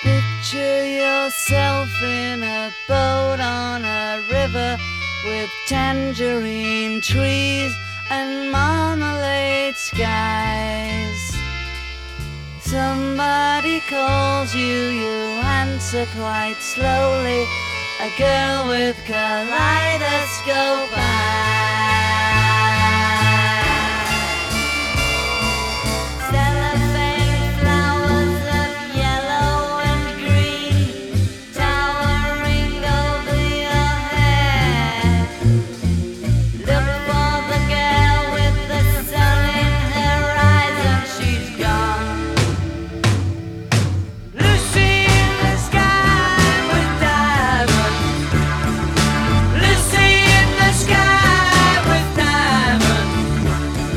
Picture yourself in a boat on a river with tangerine trees and marmalade skies. Somebody calls you, you answer quite slowly. A girl with kaleidoscope eyes.